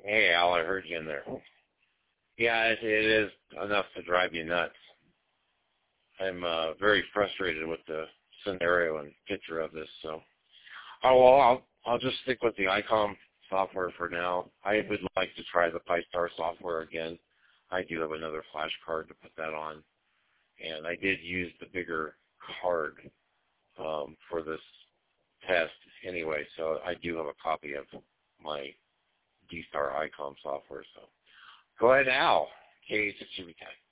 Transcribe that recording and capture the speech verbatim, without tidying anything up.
Hey, Al, I heard you in there. Yeah, it, it is enough to drive you nuts. I'm uh, very frustrated with the scenario and picture of this. So, oh well, I'll I'll just stick with the ICOM software for now. I would like to try the Pi-Star software again. I do have another flash card to put that on, and I did use the bigger card um, for this test anyway. So I do have a copy of my D-Star ICOM software. So go ahead, Al. K H H B K.